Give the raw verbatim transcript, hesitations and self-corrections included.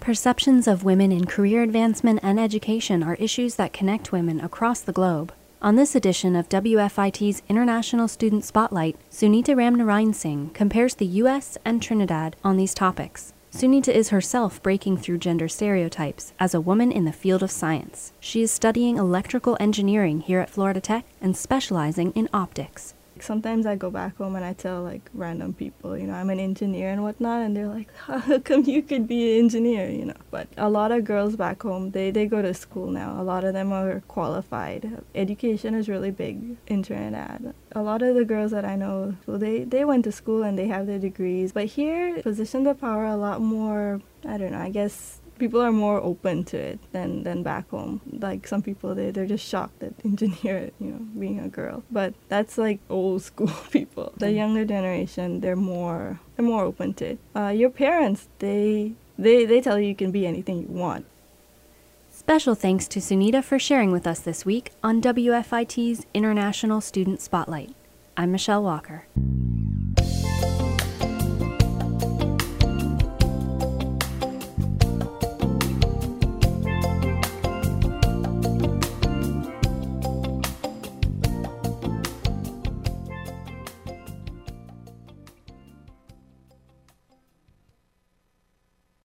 Perceptions of women in career advancement and education are issues that connect women across the globe. On this edition of W F I T's International Student Spotlight, Sunita Ramnarayan Singh compares the U S and Trinidad on these topics. Sunita is herself breaking through gender stereotypes as a woman in the field of science. She is studying electrical engineering here at Florida Tech and specializing in optics. Sometimes I go back home and I tell like random people, you know, I'm an engineer and whatnot, and they're like, how come you could be an engineer, you know? But a lot of girls back home, they, they go to school now. A lot of them are qualified. Education is really big in Trinidad. A lot of the girls that I know, well, they, they went to school and they have their degrees. But here, positions of power are a lot more, I don't know, I guess people are more open to it than, than back home. Like some people, they, they're just shocked at engineer, you know, being a girl. But that's like old school people. The younger generation, they're more they're more open to it. Uh, your parents, they, they, they tell you you can be anything you want. Special thanks to Sunita for sharing with us this week on W F I T's International Student Spotlight. I'm Michelle Walker.